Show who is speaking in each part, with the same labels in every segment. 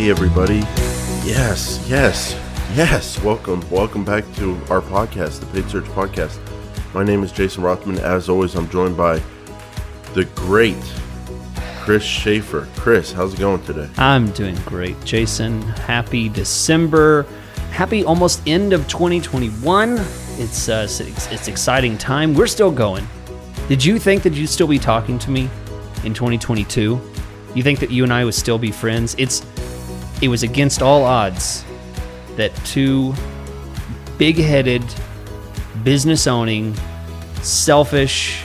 Speaker 1: Hey everybody. Yes. Welcome back to our podcast, the Paid Search Podcast. My name is Jason Rothman. As always, I'm joined by the great Chris Schaefer. Chris, how's it going today?
Speaker 2: I'm doing great, Jason. Happy December. Happy almost end of 2021. It's exciting time. We're still going. Did you think that you'd still be talking to me in 2022? You think that you and I would still be friends? It was against all odds that two big-headed, business-owning, selfish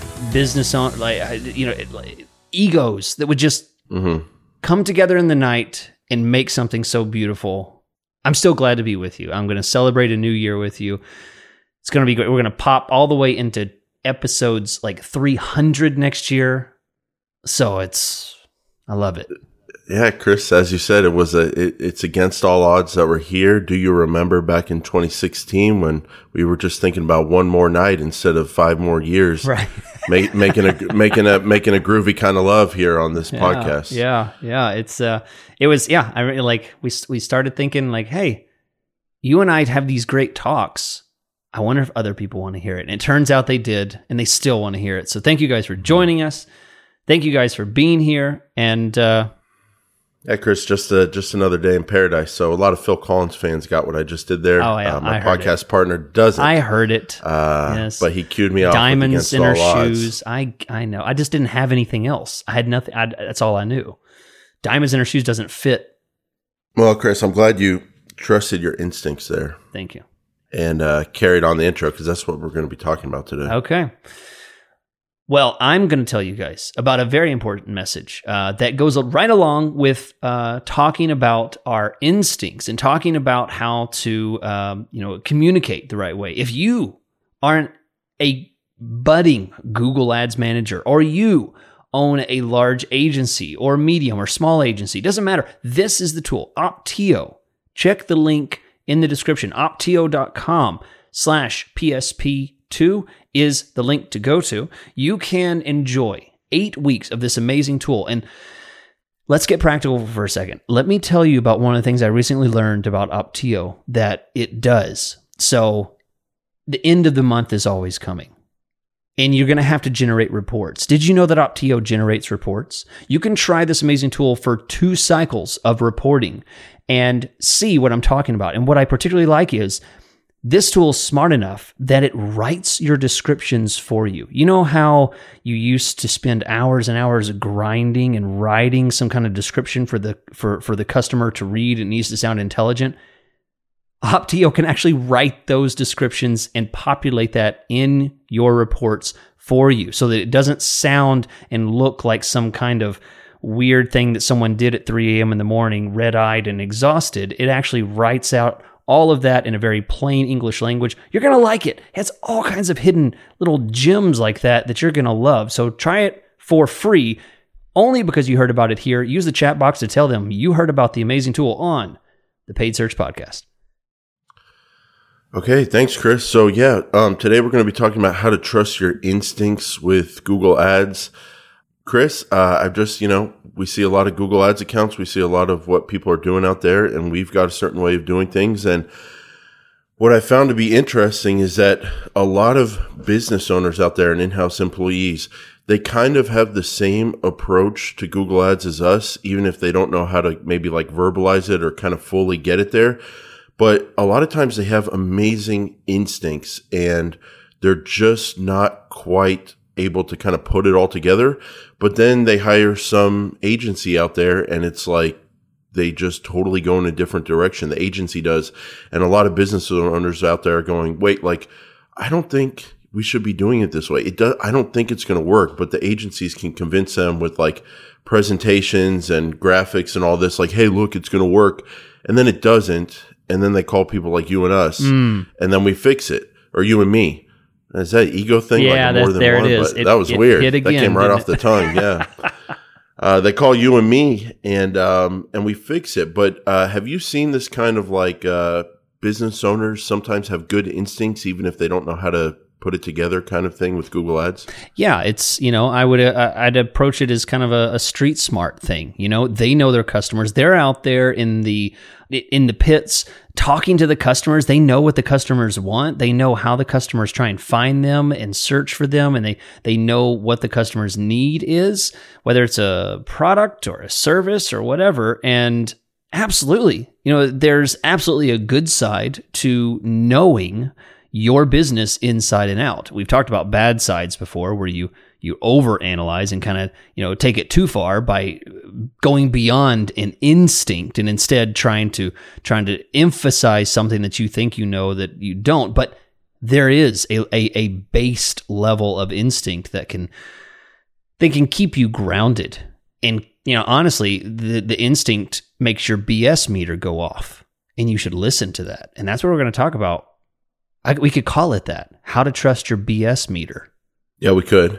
Speaker 2: egos that would just come together in the night and make something so beautiful. I'm still glad to be with you. I'm going to celebrate a new year with you. It's going to be great. We're going to pop all the way into episodes like 300 next year. So I love it.
Speaker 1: Yeah, Chris, as you said, it's against all odds that we're here. Do you remember back in 2016 when we were just thinking about one more night instead of 5 more years?
Speaker 2: Right.
Speaker 1: making a groovy kind of love here on this podcast.
Speaker 2: Yeah. I really we started thinking like, hey, you and I have these great talks. I wonder if other people want to hear it. And it turns out they did, and they still want to hear it. So thank you guys for joining us. Thank you guys for being here. And
Speaker 1: yeah, Chris, just another day in paradise. So a lot of Phil Collins fans got what I just did there.
Speaker 2: Oh, yeah,
Speaker 1: my podcast partner doesn't.
Speaker 2: I heard it.
Speaker 1: Yes, but he cued me off.
Speaker 2: Diamonds in her shoes.
Speaker 1: Odds.
Speaker 2: I know. I just didn't have anything else. I had nothing. That's all I knew. Diamonds in her shoes doesn't fit.
Speaker 1: Well, Chris, I'm glad you trusted your instincts there.
Speaker 2: Thank you.
Speaker 1: And carried on the intro because that's what we're going to be talking about today.
Speaker 2: Okay. Well, I'm going to tell you guys about a very important message that goes right along with talking about our instincts and talking about how to, communicate the right way. If you aren't a budding Google Ads manager, or you own a large agency or medium or small agency, doesn't matter. This is the tool, Opteo. Check the link in the description. Opteo.com/PSP2 is the link to go to. You can enjoy 8 weeks of this amazing tool. And let's get practical for a second. Let me tell you about one of the things I recently learned about Opteo that it does. So the end of the month is always coming, and you're going to have to generate reports. Did you know that Opteo generates reports? You can try this amazing tool for 2 cycles of reporting and see what I'm talking about. And what I particularly like is this tool is smart enough that it writes your descriptions for you. You know how you used to spend hours and hours grinding and writing some kind of description for the customer to read? It needs to sound intelligent. Opteo can actually write those descriptions and populate that in your reports for you so that it doesn't sound and look like some kind of weird thing that someone did at 3 a.m. in the morning, red-eyed and exhausted. It actually writes out all of that in a very plain English language. You're going to like it. It has all kinds of hidden little gems like that you're going to love. So try it for free only because you heard about it here. Use the chat box to tell them you heard about the amazing tool on the Paid Search Podcast.
Speaker 1: Okay, thanks, Chris. So yeah, today we're going to be talking about how to trust your instincts with Google Ads. Chris, I've just, we see a lot of Google Ads accounts. We see a lot of what people are doing out there, and we've got a certain way of doing things. And what I found to be interesting is that a lot of business owners out there and in-house employees, they kind of have the same approach to Google Ads as us, even if they don't know how to maybe like verbalize it or kind of fully get it there. But a lot of times they have amazing instincts and they're just not quite able to kind of put it all together. But then they hire some agency out there and it's like they just totally go in a different direction. The agency does. And a lot of business owners out there are going, wait, like, I don't think we should be doing it this way. I don't think it's going to work, but the agencies can convince them with like presentations and graphics and all this, like, hey, look, it's going to work. And then it doesn't. And then they call people like you and us and then we fix it, or you and me. Is that an ego thing?
Speaker 2: Yeah,
Speaker 1: like more than
Speaker 2: there
Speaker 1: one?
Speaker 2: it is.
Speaker 1: That was weird.
Speaker 2: Again,
Speaker 1: that came right off the tongue. Yeah. They call you and me and we fix it. But have you seen this kind of like business owners sometimes have good instincts, even if they don't know how to put it together kind of thing with Google Ads?
Speaker 2: Yeah, it's, I'd approach it as kind of a street smart thing. They know their customers. They're out there in the pits talking to the customers. They know what the customers want. They know how the customers try and find them and search for them. And they know what the customer's need is, whether it's a product or a service or whatever. And absolutely, there's absolutely a good side to knowing your business inside and out. We've talked about bad sides before, where you overanalyze and kind of, take it too far by going beyond an instinct and instead trying to emphasize something that you think that you don't. But there is a based level of instinct that can keep you grounded. And, honestly, the instinct makes your BS meter go off, and you should listen to that. And that's what we're going to talk about. We could call it that. How to trust your BS meter.
Speaker 1: Yeah, we could.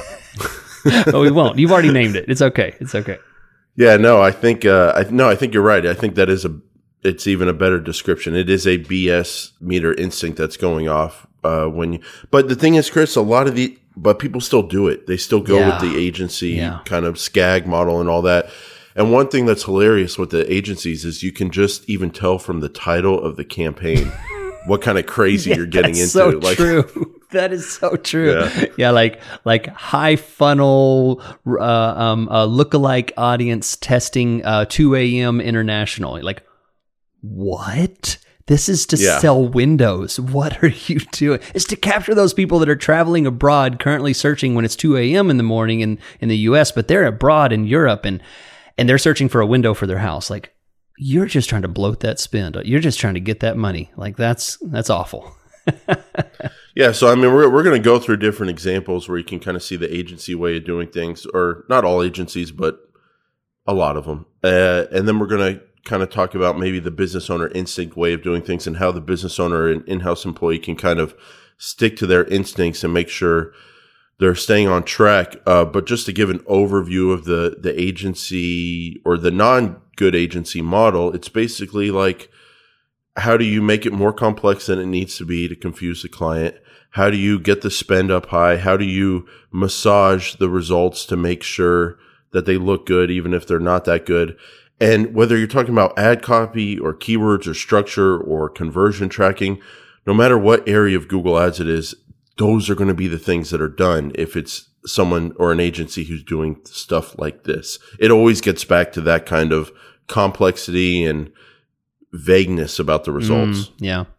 Speaker 2: But we won't. You've already named it. It's okay.
Speaker 1: Yeah, no, I think you're right. I think that it's even a better description. It is a BS meter instinct that's going off but the thing is, Chris, but people still do it. They still go with the agency kind of SCAG model and all that. And one thing that's hilarious with the agencies is you can just even tell from the title of the campaign what kind of crazy you're getting into.
Speaker 2: So true. That is so true. Yeah, like high funnel lookalike audience testing 2 a.m. international. Like, what? This is to sell windows. What are you doing? It's to capture those people that are traveling abroad, currently searching when it's 2 a.m. in the morning in the U.S., but they're abroad in Europe and they're searching for a window for their house. Like, you're just trying to bloat that spend. You're just trying to get that money. Like, that's awful.
Speaker 1: Yeah, so I mean, we're going to go through different examples where you can kind of see the agency way of doing things, or not all agencies, but a lot of them. And then we're going to kind of talk about maybe the business owner instinct way of doing things and how the business owner and in-house employee can kind of stick to their instincts and make sure they're staying on track. But just to give an overview of the agency or the non-good agency model, it's basically like, how do you make it more complex than it needs to be to confuse the client? How do you get the spend up high? How do you massage the results to make sure that they look good, even if they're not that good? And whether you're talking about ad copy or keywords or structure or conversion tracking, no matter what area of Google Ads it is, those are going to be the things that are done if it's someone or an agency who's doing stuff like this. It always gets back to that kind of complexity and vagueness about the results.
Speaker 2: Yep.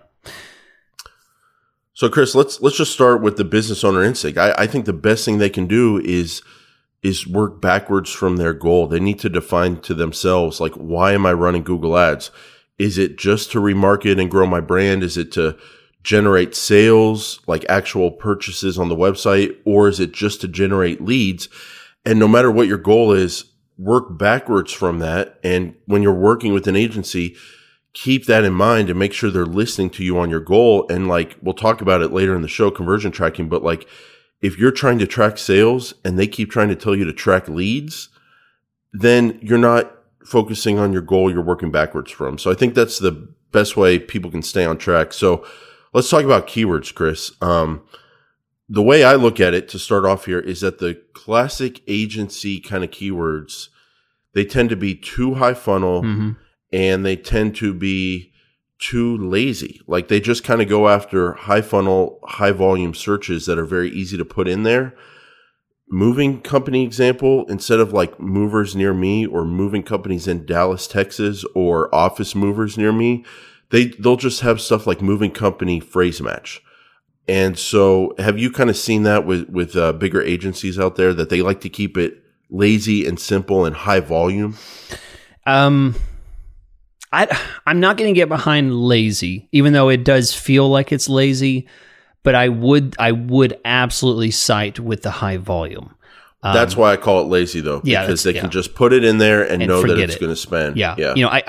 Speaker 1: So Chris, let's just start with the business owner instinct. I think the best thing they can do is work backwards from their goal. They need to define to themselves, like, why am I running Google Ads? Is it just to remarket and grow my brand? Is it to generate sales, like actual purchases on the website? Or is it just to generate leads? And no matter what your goal is, work backwards from that. And when you're working with an agency, keep that in mind and make sure they're listening to you on your goal. And like, we'll talk about it later in the show, conversion tracking. But like, if you're trying to track sales and they keep trying to tell you to track leads, then you're not focusing on your goal you're working backwards from. So I think that's the best way people can stay on track. So let's talk about keywords, Chris. The way I look at it to start off here is that the classic agency kind of keywords, they tend to be too high funnel and they tend to be too lazy. Like, they just kind of go after high funnel, high volume searches that are very easy to put in there. Moving company example, instead of like movers near me or moving companies in Dallas, Texas, or office movers near me, they'll just have stuff like moving company phrase match. And so have you kind of seen that with bigger agencies out there, that they like to keep it lazy and simple and high volume?
Speaker 2: I'm not going to get behind lazy, even though it does feel like it's lazy, but I would absolutely cite with the high volume.
Speaker 1: That's why I call it lazy, though, because they can just put it in there and know that it's going to spend.
Speaker 2: Yeah.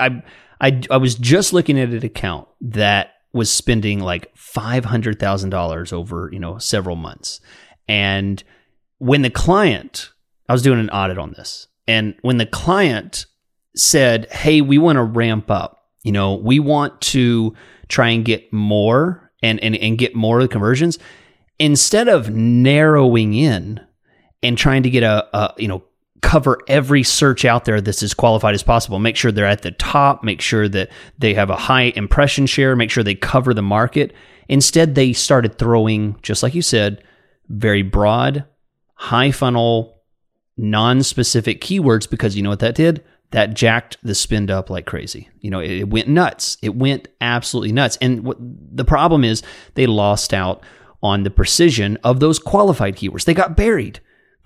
Speaker 2: I was just looking at an account that was spending like $500,000 over, several months. And when the client, I was doing an audit on this, and when the client said, hey, we want to ramp up, we want to try and get more and get more of the conversions, instead of narrowing in and trying to get cover every search out there that's as qualified as possible, make sure they're at the top, make sure that they have a high impression share, make sure they cover the market. Instead, they started throwing, just like you said, very broad, high funnel, non-specific keywords, because you know what that did? That jacked the spend up like crazy. It went nuts. It went absolutely nuts. And the problem is they lost out on the precision of those qualified keywords. They got buried.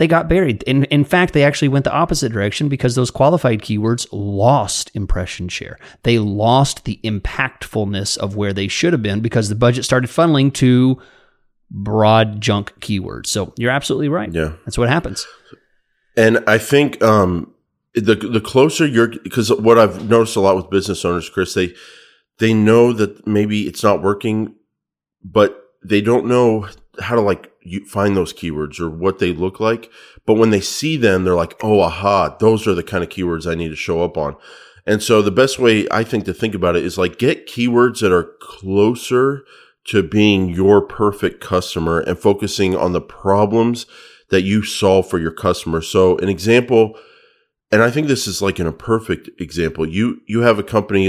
Speaker 2: In fact, they actually went the opposite direction because those qualified keywords lost impression share. They lost the impactfulness of where they should have been because the budget started funneling to broad junk keywords. So you're absolutely right.
Speaker 1: Yeah.
Speaker 2: That's what happens.
Speaker 1: And I think the closer because what I've noticed a lot with business owners, Chris, they know that maybe it's not working, but they don't know how to find those keywords or what they look like. But when they see them, they're like, oh, aha, those are the kind of keywords I need to show up on. And so the best way I think to think about it is get keywords that are closer to being your perfect customer and focusing on the problems that you solve for your customer. So an example, and I think this is in a perfect example, you have a company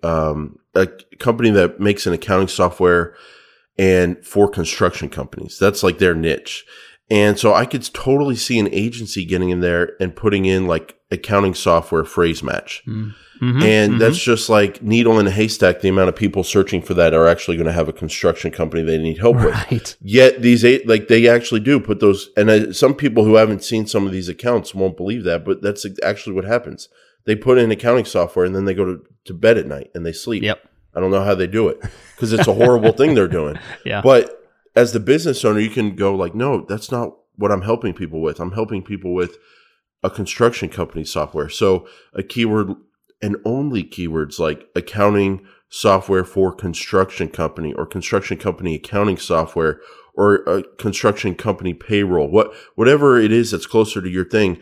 Speaker 1: a company that makes an accounting software and for construction companies. That's their niche. And so I could totally see an agency getting in there and putting in accounting software phrase match. Mm-hmm, and that's just needle in a haystack. The amount of people searching for that are actually going to have a construction company they need help with. Yet these they actually do put those. And some people who haven't seen some of these accounts won't believe that, but that's actually what happens. They put in accounting software and then they go to bed at night and they sleep.
Speaker 2: Yep.
Speaker 1: I don't know how they do it because it's a horrible thing they're doing.
Speaker 2: Yeah.
Speaker 1: But as the business owner, you can go no, that's not what I'm helping people with. I'm helping people with a construction company software. So a keyword and only keywords like accounting software for construction company or construction company accounting software or a construction company payroll, whatever it is that's closer to your thing.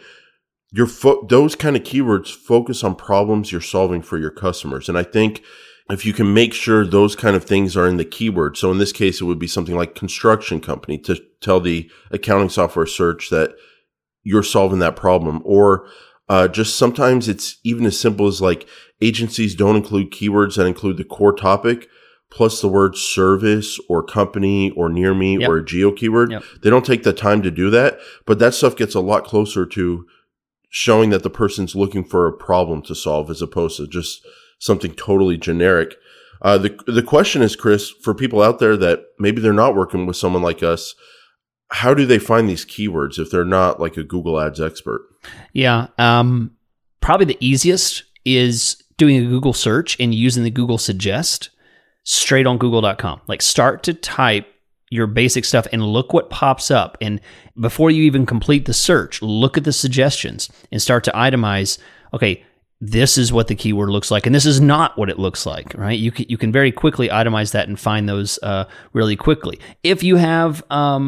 Speaker 1: Those kind of keywords focus on problems you're solving for your customers. And I think if you can make sure those kind of things are in the keyword. So in this case, it would be something like construction company to tell the accounting software search that you're solving that problem. Or just sometimes it's even as simple as agencies don't include keywords that include the core topic plus the word service or company or near me or a geo keyword. Yep. They don't take the time to do that, but that stuff gets a lot closer to showing that the person's looking for a problem to solve as opposed to just something totally generic. The question is, Chris, for people out there that maybe they're not working with someone like us, how do they find these keywords if they're not a Google Ads expert?
Speaker 2: Yeah. Probably the easiest is doing a Google search and using the Google Suggest straight on google.com. Start to type your basic stuff and look what pops up. And before you even complete the search, look at the suggestions and start to itemize, okay, this is what the keyword looks like, and this is not what it looks like, right? You can very quickly itemize that and find those really quickly. If you have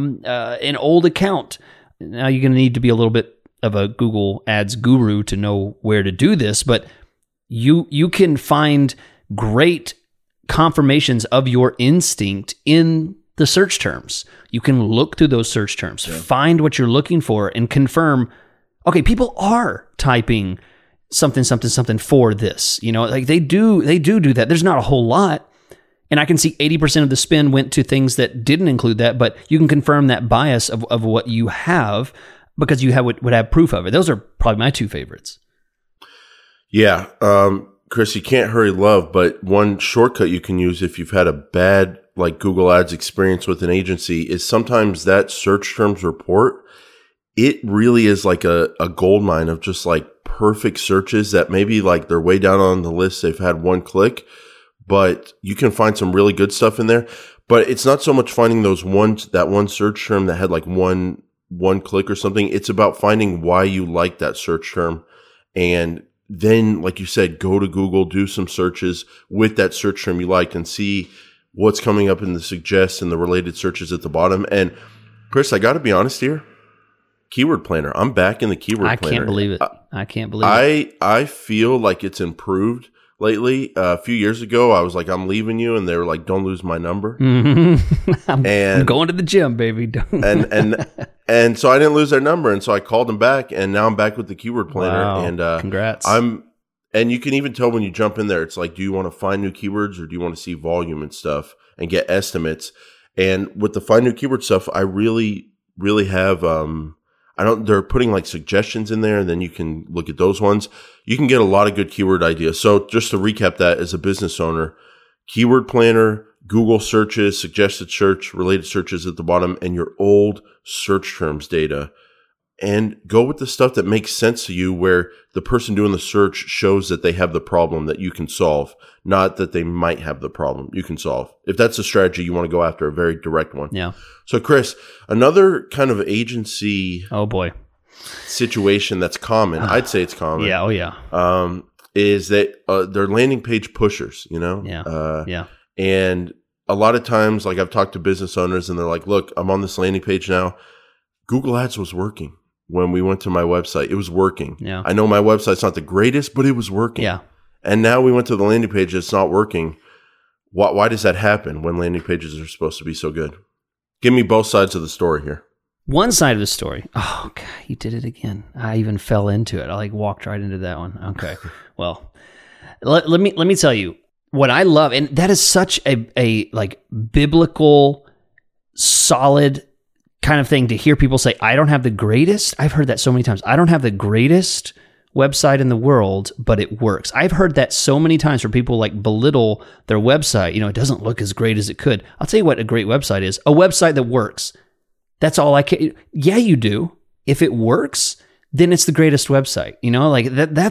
Speaker 2: an old account, now you're going to need to be a little bit of a Google Ads guru to know where to do this, but you can find great confirmations of your instinct in the search terms. You can look through those search terms, find what you're looking for, and confirm, okay, people are typing something for this, they do that. There's not a whole lot. And I can see 80% of the spend went to things that didn't include that, but you can confirm that bias of what you have because you would have proof of it. Those are probably my two favorites.
Speaker 1: Yeah. Chris, you can't hurry love, but one shortcut you can use if you've had a bad Google Ads experience with an agency is sometimes that search terms report, it really is a gold mine of just perfect searches that maybe they're way down on the list. They've had one click, but you can find some really good stuff in there. But it's not so much finding that one search term that had one click or something. It's about finding why you like that search term. And then, like you said, go to Google, do some searches with that search term you liked and see what's coming up in the suggest and the related searches at the bottom. And Chris, I got to be honest here. Keyword Planner. I'm back in the Keyword Planner.
Speaker 2: I can't believe it. I can't believe it.
Speaker 1: I feel like it's improved lately. A few years ago, I was like, I'm leaving you. And they were like, don't lose my number.
Speaker 2: I'm going to the gym, baby.
Speaker 1: and so I didn't lose their number. And so I called them back. And now I'm back with the keyword planner.
Speaker 2: Wow.
Speaker 1: And
Speaker 2: congrats.
Speaker 1: And you can even tell when you jump in there, it's like, do you want to find new keywords or do you want to see volume and stuff and get estimates? And with the find new keyword stuff, I really, really have, they're putting like suggestions in there and then you can look at those ones. You can get a lot of good keyword ideas. So just to recap that as a business owner, keyword planner, Google searches, suggested search, related searches at the bottom, and your old search terms data. And go with the stuff that makes sense to you where the person doing the search shows that they have the problem that you can solve, not that they might have the problem you can solve. If that's a strategy, you want to go after a very direct one.
Speaker 2: Yeah.
Speaker 1: So Chris, another kind of agency situation that's common, I'd say it's common.
Speaker 2: Yeah. Oh yeah.
Speaker 1: Is that they're landing page pushers, you know?
Speaker 2: Yeah.
Speaker 1: And a lot of times, like I've talked to business owners and they're like, look, I'm on this landing page now. Google Ads was working. When we went to my website, it was working.
Speaker 2: Yeah.
Speaker 1: I know my website's not the greatest, but it was working.
Speaker 2: Yeah.
Speaker 1: And now we went to the landing page, it's not working. Why does that happen when landing pages are supposed to be so good? Give me both sides of the story here.
Speaker 2: One side of the story. Oh, God, you did it again. I even fell into it. I like walked right into that one. Okay. Well, let me tell you what I love, and that is such a like biblical, solid kind of thing to hear people say, I don't have the greatest. I've heard that so many times. I don't have the greatest website in the world, but it works. I've heard that so many times where people like belittle their website. You know, it doesn't look as great as it could. I'll tell you what a great website is. A website that works. That's all I can. Yeah, you do. If it works, then it's the greatest website. You know, like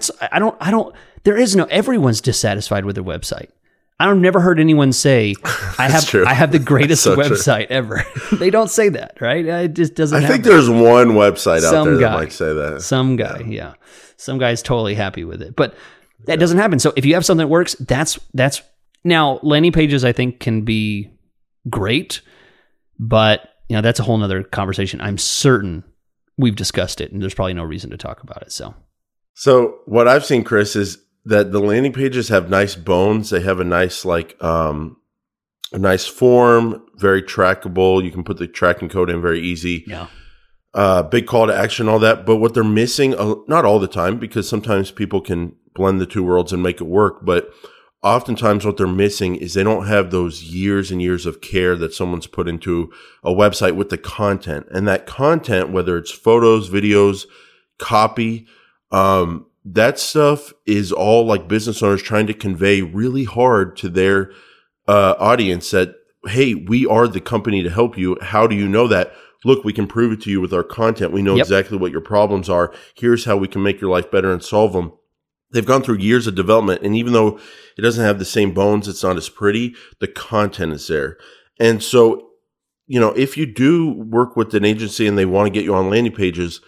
Speaker 2: everyone's dissatisfied with their website. I've never heard anyone say, I have the greatest so website ever. They don't say that, right? It just doesn't happen.
Speaker 1: I think there's one website out there that might say that.
Speaker 2: Some guy, yeah. Some guy's totally happy with it. But that doesn't happen. So if you have something that works, that's now landing pages I think can be great, but you know, that's a whole nother conversation. I'm certain we've discussed it and there's probably no reason to talk about it.
Speaker 1: So what I've seen, Chris, is that the landing pages have nice bones. They have a nice a nice form, very trackable. You can put the tracking code in very easy.
Speaker 2: Yeah.
Speaker 1: Big call to action, all that. But what they're missing, not all the time, because sometimes people can blend the two worlds and make it work. But oftentimes what they're missing is they don't have those years and years of care that someone's put into a website with the content. And that content, whether it's photos, videos, copy, that stuff is all like business owners trying to convey really hard to their audience that, hey, we are the company to help you. How do you know that? Look, we can prove it to you with our content. We know exactly what your problems are. Here's how we can make your life better and solve them. They've gone through years of development. And even though it doesn't have the same bones, it's not as pretty, the content is there. And so, you know, if you do work with an agency and they want to get you on landing pages,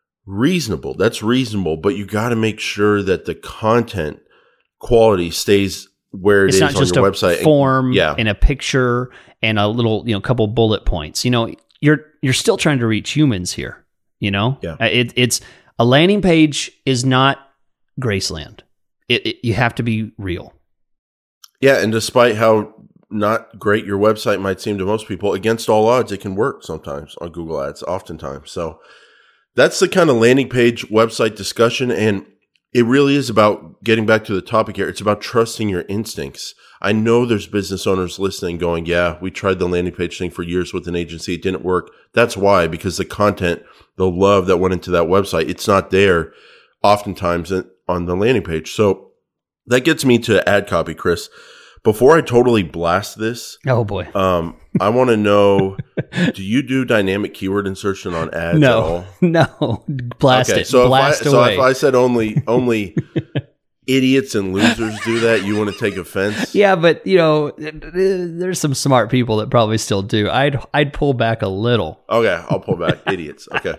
Speaker 1: that's reasonable, but you got to make sure that the content quality stays where it is on your website. It's not just a
Speaker 2: form and a picture and a little, you know, couple bullet points. You know, you're still trying to reach humans here. You know, it's a landing page is not Graceland. You have to be real.
Speaker 1: Yeah, and despite how not great your website might seem to most people, against all odds, it can work sometimes on Google Ads. Oftentimes, so. That's the kind of landing page website discussion, and it really is about getting back to the topic here. It's about trusting your instincts. I know there's business owners listening going, yeah, we tried the landing page thing for years with an agency. It didn't work. That's why, because the content, the love that went into that website, it's not there oftentimes on the landing page. So that gets me to ad copy, Chris. Before I totally blast this,
Speaker 2: oh boy,
Speaker 1: I want to know: do you do dynamic keyword insertion on ads at all?
Speaker 2: No, blast it.
Speaker 1: So
Speaker 2: blast
Speaker 1: away. So if I said only idiots and losers do that, you want to take offense?
Speaker 2: Yeah, but you know, there's some smart people that probably still do. I'd pull back a little.
Speaker 1: Okay, I'll pull back. Idiots. Okay.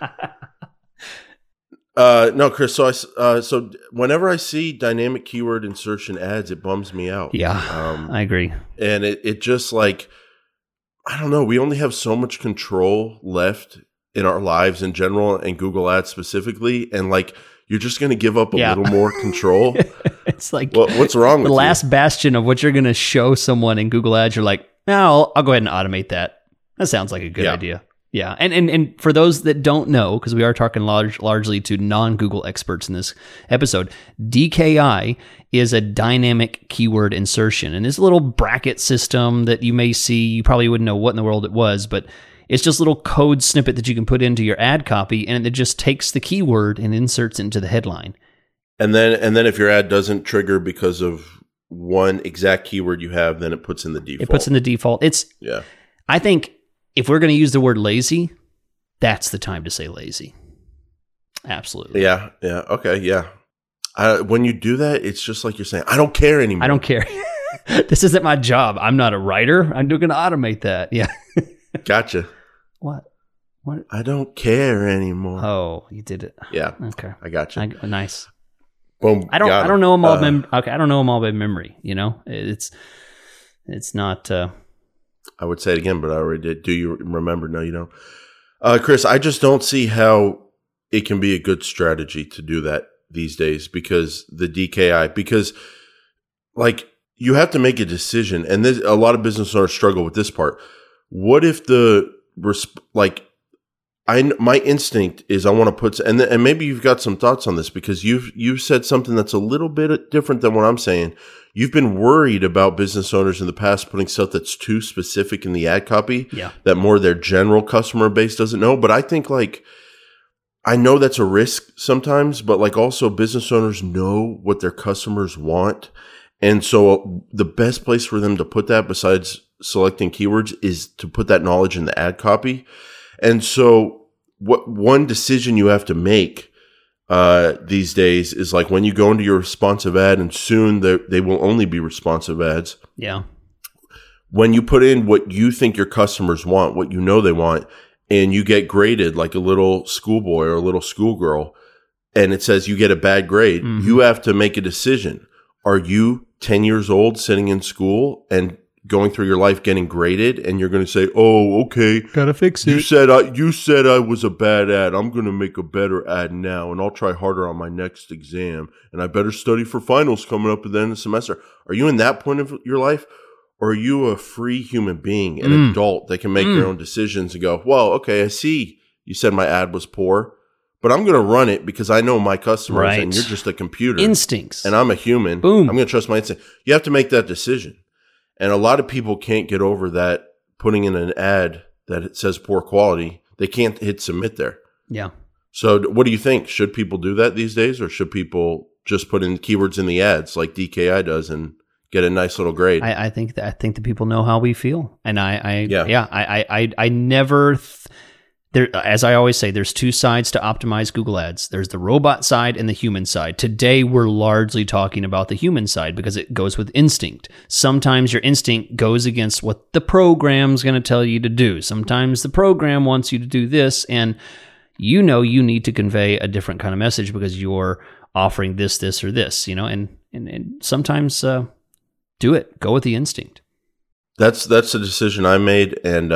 Speaker 1: No, Chris. So whenever I see dynamic keyword insertion ads, it bums me out.
Speaker 2: Yeah, I agree.
Speaker 1: And it just like, I don't know. We only have so much control left in our lives in general, and Google Ads specifically. And like, you're just going to give up a little more control.
Speaker 2: It's like,
Speaker 1: what's wrong with
Speaker 2: the last bastion of what you're going to show someone in Google Ads? You're like, no, I'll go ahead and automate that. That sounds like a good idea. Yeah. And for those that don't know, because we are talking largely to non-Google experts in this episode, DKI is a dynamic keyword insertion. And this little bracket system that you may see, you probably wouldn't know what in the world it was, but it's just a little code snippet that you can put into your ad copy, and it just takes the keyword and inserts into the headline.
Speaker 1: And then if your ad doesn't trigger because of one exact keyword you have, then it puts in the default.
Speaker 2: It puts in the default. I think if we're going to use the word lazy, that's the time to say lazy. Absolutely.
Speaker 1: Yeah. Okay. Yeah. When you do that, it's just like you're saying, I don't care anymore.
Speaker 2: I don't care. This isn't my job. I'm not a writer. I'm going to automate that. Yeah.
Speaker 1: Gotcha.
Speaker 2: What?
Speaker 1: I don't care anymore.
Speaker 2: Oh, you did it.
Speaker 1: Yeah.
Speaker 2: Okay.
Speaker 1: I gotcha.
Speaker 2: Nice.
Speaker 1: Boom.
Speaker 2: I don't know them all. I don't know them all by memory. You know, it's not.
Speaker 1: I would say it again, but I already did. Do you remember? No, you don't. Chris, I just don't see how it can be a good strategy to do that these days because like you have to make a decision, and a lot of business owners struggle with this part. What if my instinct is I want to put, and maybe you've got some thoughts on this because you've said something that's a little bit different than what I'm saying. You've been worried about business owners in the past putting stuff that's too specific in the ad copy that more their general customer base doesn't know. But I think I know that's a risk sometimes, but also business owners know what their customers want. And so the best place for them to put that besides selecting keywords is to put that knowledge in the ad copy. And so one decision you have to make these days is when you go into your responsive ad, and soon they will only be responsive ads.
Speaker 2: Yeah.
Speaker 1: When you put in what you think your customers want, what you know they want, and you get graded like a little schoolboy or a little schoolgirl, and it says you get a bad grade, you have to make a decision. Are you 10 years old sitting in school and going through your life getting graded, and you're going to say, "Oh, okay,
Speaker 2: gotta fix it.
Speaker 1: You said I was a bad ad. I'm going to make a better ad now, and I'll try harder on my next exam, and I better study for finals coming up at the end of the semester." Are you in that point of your life, or are you a free human being, an adult that can make your own decisions and go, "Well, okay, I see you said my ad was poor, but I'm going to run it because I know my customers, and you're just a computer,
Speaker 2: instincts,
Speaker 1: and I'm a human.
Speaker 2: Boom.
Speaker 1: I'm going to trust my instinct." You have to make that decision. And a lot of people can't get over that putting in an ad that it says poor quality. They can't hit submit there.
Speaker 2: Yeah. So
Speaker 1: what do you think? Should people do that these days, or should people just put in keywords in the ads like DKI does and get a nice little grade?
Speaker 2: I think the people know how we feel, and I never. There, as I always say, there's two sides to optimize Google Ads. There's the robot side and the human side. Today, we're largely talking about the human side because it goes with instinct. Sometimes your instinct goes against what the program's going to tell you to do. Sometimes the program wants you to do this, and you know you need to convey a different kind of message because you're offering this, or this, and sometimes do it. Go with the instinct.
Speaker 1: That's the decision I made, and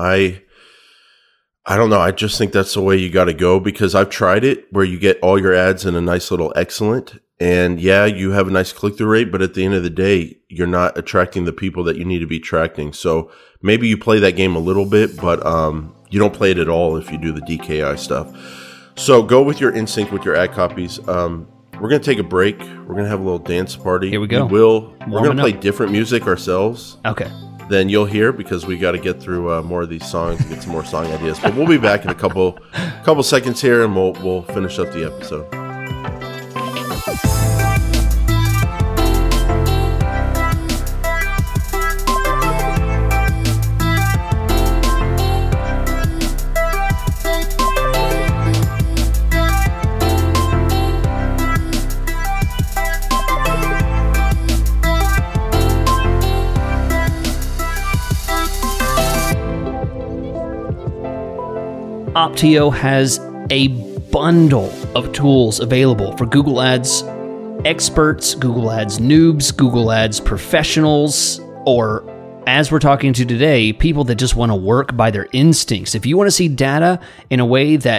Speaker 1: I don't know. I just think that's the way you got to go because I've tried it where you get all your ads in a nice little excellent, and you have a nice click-through rate, but at the end of the day, you're not attracting the people that you need to be attracting. So maybe you play that game a little bit, but you don't play it at all if you do the DKI stuff. So go with your instinct with your ad copies. We're going to take a break. We're going to have a little dance party.
Speaker 2: Here we go.
Speaker 1: We're going to play different music ourselves.
Speaker 2: Okay.
Speaker 1: Then you'll hear because we got to get through more of these songs and get some more song ideas. But we'll be back in a couple seconds here, and we'll finish up the episode.
Speaker 2: Opteo has a bundle of tools available for Google Ads experts, Google Ads noobs, Google Ads professionals, or as we're talking to today, people that just want to work by their instincts. If you want to see data in a way that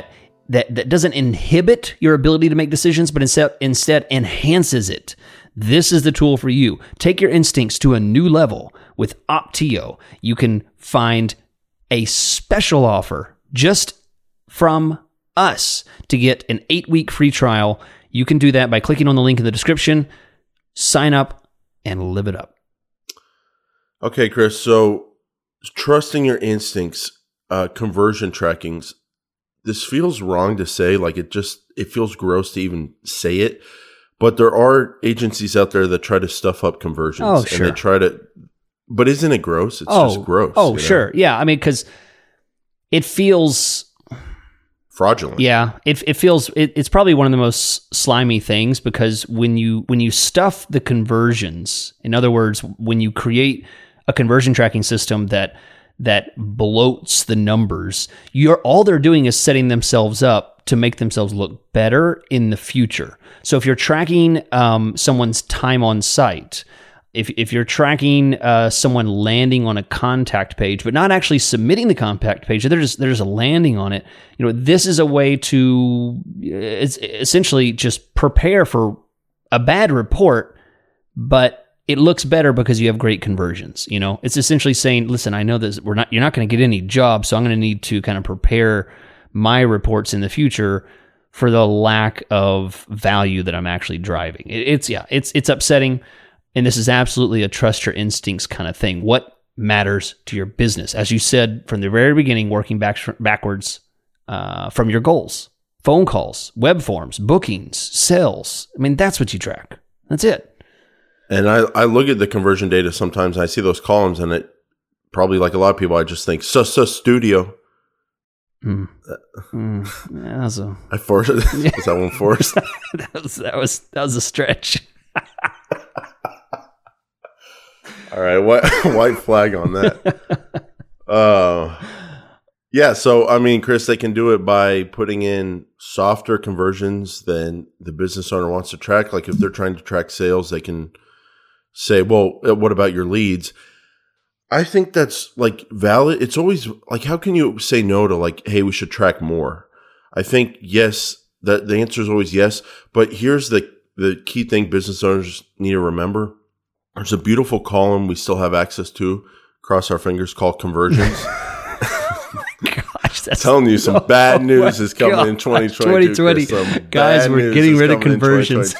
Speaker 2: that doesn't inhibit your ability to make decisions, but instead enhances it. This is the tool for you. Take your instincts to a new level with Opteo. You can find a special offer just from us to get an 8-week free trial. You can do that by clicking on the link in the description. Sign up and live it up.
Speaker 1: Okay, Chris. So trusting your instincts, conversion trackings. This feels wrong to say. Like it feels gross to even say it. But there are agencies out there that try to stuff up conversions.
Speaker 2: Oh, sure.
Speaker 1: And they try to, but isn't it gross? It's just gross.
Speaker 2: Oh, sure. Yeah. I mean, because it feels
Speaker 1: fraudulent.
Speaker 2: Yeah. It feels, it's probably one of the most slimy things, because when you stuff the conversions, in other words, when you create a conversion tracking system that bloats the numbers, all they're doing is setting themselves up to make themselves look better in the future. So if you're tracking someone's time on site, if you're tracking someone landing on a contact page, but not actually submitting the contact page, they're just landing on it. This is a way to essentially just prepare for a bad report, but it looks better because you have great conversions. It's essentially saying, listen, I know this, you're not going to get any jobs, so I'm going to need to kind of prepare my reports in the future for the lack of value that I'm actually driving. It's upsetting, and this is absolutely a trust your instincts kind of thing. What matters to your business? As you said from the very beginning, working backwards from your goals, phone calls, web forms, bookings, sales. I mean, that's what you track. That's it.
Speaker 1: And I look at the conversion data sometimes, and I see those columns, and it probably, like a lot of people, I just think, studio.
Speaker 2: Yeah,
Speaker 1: I forced it. Was that one forced?
Speaker 2: that was a stretch.
Speaker 1: All right, white flag on that. Yeah, so I mean, Chris, they can do it by putting in softer conversions than the business owner wants to track. Like if they're trying to track sales, they can say, well, what about your leads? I think that's like valid. It's always like, how can you say no to like, hey, we should track more? I think yes, that the answer is always yes. But here's the key thing business owners need to remember. There's a beautiful column we still have access to, cross our fingers, called conversions.
Speaker 2: Gosh, that's
Speaker 1: telling you some bad news is coming in 2022.
Speaker 2: 2020. Guys, we're getting rid of conversions.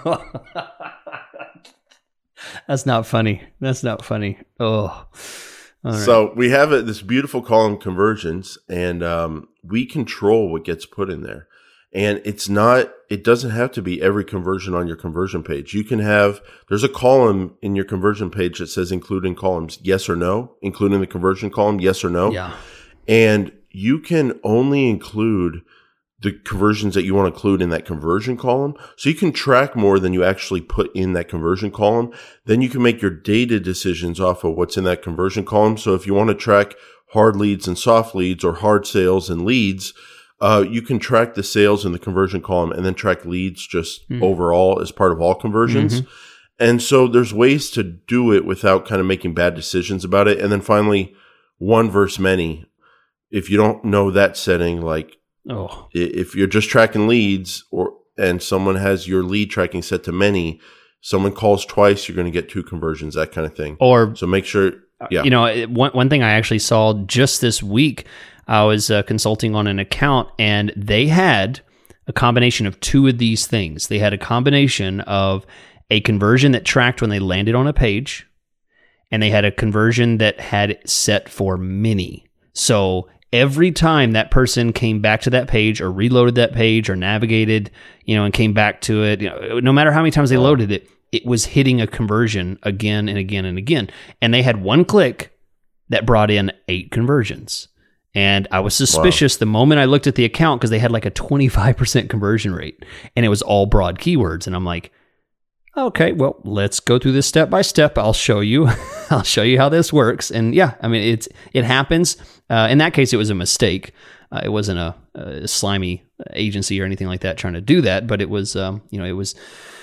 Speaker 2: That's not funny. Oh. All right.
Speaker 1: So we have this beautiful column, conversions, and we control what gets put in there. And it doesn't have to be every conversion on your conversion page. You can there's a column in your conversion page that says including columns, yes or no, including the conversion column, yes or no.
Speaker 2: Yeah.
Speaker 1: And you can only include the conversions that you want to include in that conversion column. So you can track more than you actually put in that conversion column. Then you can make your data decisions off of what's in that conversion column. So if you want to track hard leads and soft leads, or hard sales and leads, you can track the sales in the conversion column and then track leads just overall as part of all conversions. Mm-hmm. And so there's ways to do it without kind of making bad decisions about it. And then finally, one versus many. If you don't know that setting, like, if you're just tracking leads and someone has your lead tracking set to many, someone calls twice, you're going to get 2 conversions, that kind of thing. So make sure, yeah.
Speaker 2: One thing I actually saw just this week, I was consulting on an account, and they had a combination of 2 of these things. They had a combination of a conversion that tracked when they landed on a page, and they had a conversion that had it set for many. So every time that person came back to that page or reloaded that page or navigated, and came back to it, no matter how many times they loaded it, it was hitting a conversion again and again and again. And they had one click that brought in 8 conversions. And I was suspicious the moment I looked at the account, because they had like a 25% conversion rate, and it was all broad keywords. And I'm like, okay, well, let's go through this step by step. I'll show you how this works. And yeah, I mean, it happens. In that case, it was a mistake. It wasn't a slimy agency or anything like that trying to do that, but it was, it was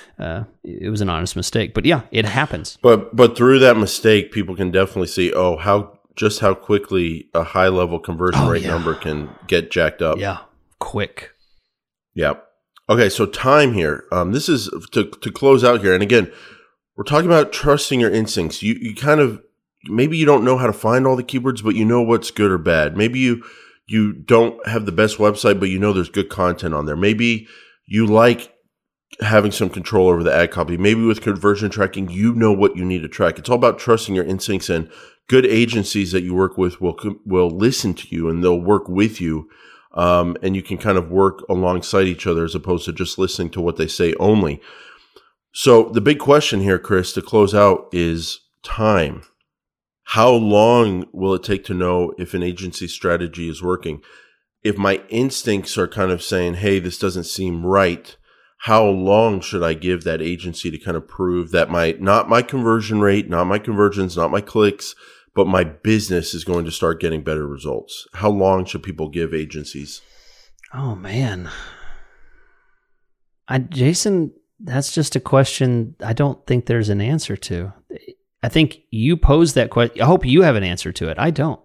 Speaker 2: an honest mistake. But yeah, it happens.
Speaker 1: But through that mistake, people can definitely see, how quickly a high level conversion rate number can get jacked up.
Speaker 2: Yeah, quick.
Speaker 1: Yeah. Okay, so time here. This is to close out here. And again, we're talking about trusting your instincts. You kind of, maybe you don't know how to find all the keywords, but you know what's good or bad. Maybe you don't have the best website, but you know there's good content on there. Maybe you like having some control over the ad copy. Maybe with conversion tracking, you know what you need to track. It's all about trusting your instincts, and good agencies that you work with will listen to you and they'll work with you. And you can kind of work alongside each other as opposed to just listening to what they say only. So the big question here, Chris, to close out is time. How long will it take to know if an agency strategy is working? If my instincts are kind of saying, hey, this doesn't seem right, how long should I give that agency to kind of prove that not my conversion rate, not my conversions, not my clicks, but my business is going to start getting better results? How long should people give agencies?
Speaker 2: Oh, man. Jason, that's just a question I don't think there's an answer to. I think you posed that question. I hope you have an answer to it. I don't.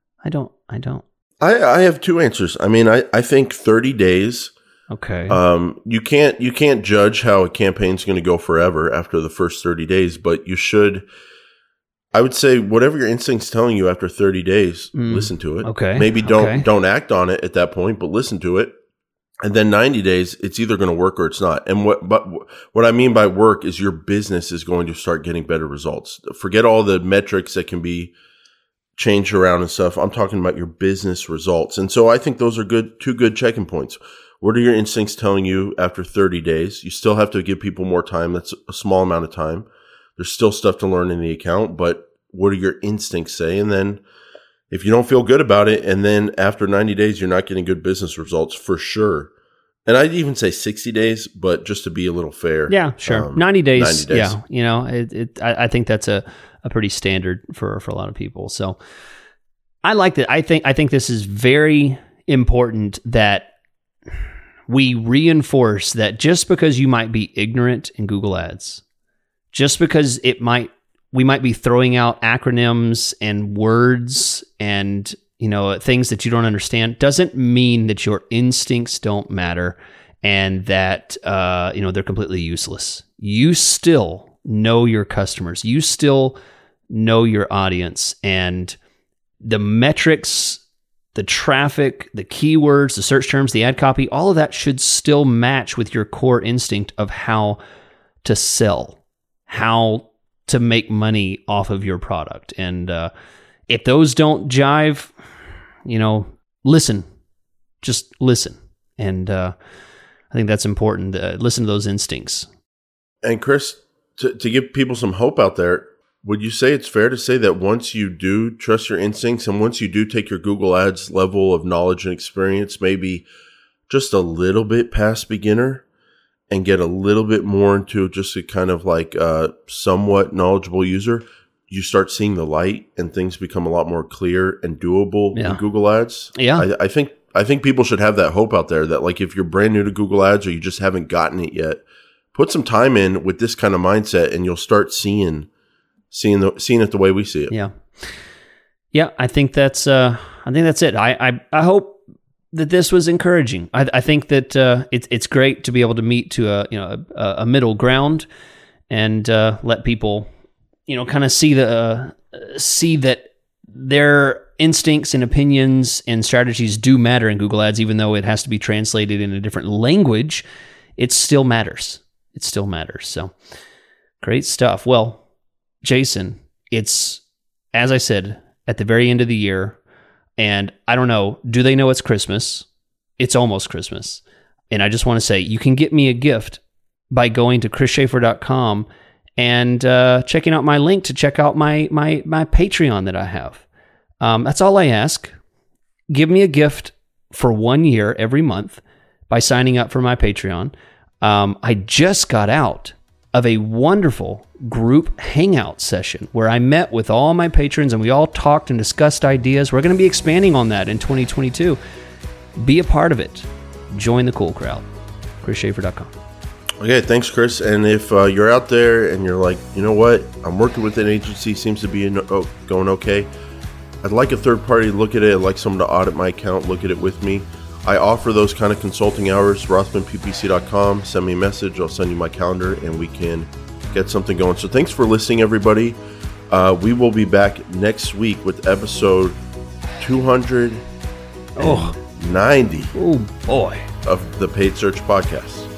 Speaker 1: I have two answers. I mean, I think 30 days.
Speaker 2: Okay.
Speaker 1: You can't judge how a campaign's going to go forever after the first 30 days, but you should. I would say whatever your instinct's telling you after 30 days, listen to it.
Speaker 2: Okay.
Speaker 1: Maybe don't act on it at that point, but listen to it. And then 90 days, it's either going to work or it's not. And what I mean by work is your business is going to start getting better results. Forget all the metrics that can be changed around and stuff. I'm talking about your business results. And so I think those are two good checking points. What are your instincts telling you after 30 days? You still have to give people more time. That's a small amount of time. There's still stuff to learn in the account, but what do your instincts say? And then if you don't feel good about it, and then after 90 days, you're not getting good business results for sure. And I'd even say 60 days, but just to be a little fair.
Speaker 2: Yeah, sure. 90 days. Yeah. You know, I think that's a pretty standard for a lot of people. So I like that. I think this is very important that we reinforce that just because you might be ignorant in Google Ads, just because we might be throwing out acronyms and words and, you know, things that you don't understand, doesn't mean that your instincts don't matter and that, they're completely useless. You still know your customers. You still know your audience, and the metrics, the traffic, the keywords, the search terms, the ad copy, all of that should still match with your core instinct of how to sell, how to make money off of your product. And if those don't jive, listen. Just listen. And I think that's important. Listen to those instincts.
Speaker 1: And Chris, to give people some hope out there, would you say it's fair to say that once you do trust your instincts and once you do take your Google Ads level of knowledge and experience, maybe just a little bit past beginner, and get a little bit more into just a kind of like somewhat knowledgeable user, you start seeing the light and things become a lot more clear and doable in Google Ads?
Speaker 2: Yeah.
Speaker 1: I think people should have that hope out there that, like, if you're brand new to Google Ads or you just haven't gotten it yet, put some time in with this kind of mindset and you'll start seeing it the way we see it.
Speaker 2: Yeah. Yeah. I think that's it. I hope that this was encouraging. I think that it's great to be able to meet to a middle ground and let people kind of see that their instincts and opinions and strategies do matter in Google Ads, even though it has to be translated in a different language. It still matters. So great stuff. Well, Jason, it's, as I said, at the very end of the year. And I don't know, do they know it's Christmas? It's almost Christmas. And I just want to say, you can get me a gift by going to chrisschaefer.com and checking out my link to check out my Patreon that I have. That's all I ask. Give me a gift for 1 year every month by signing up for my Patreon. I just got out of a wonderful group hangout session where I met with all my patrons and we all talked and discussed ideas. We're going to be expanding on that in 2022. Be a part of it. Join the cool crowd. chrisschaefer.com.
Speaker 1: Okay, thanks, Chris. And if you're out there and you're like, you know what, I'm working with an agency, seems to be going okay. I'd like a third party to look at it. I'd like someone to audit my account, look at it with me. I offer those kind of consulting hours. RothmanPPC.com. Send me a message. I'll send you my calendar, and we can get something going. So thanks for listening, everybody. We will be back next week with episode 290
Speaker 2: Oh boy.
Speaker 1: of the Paid Search Podcast.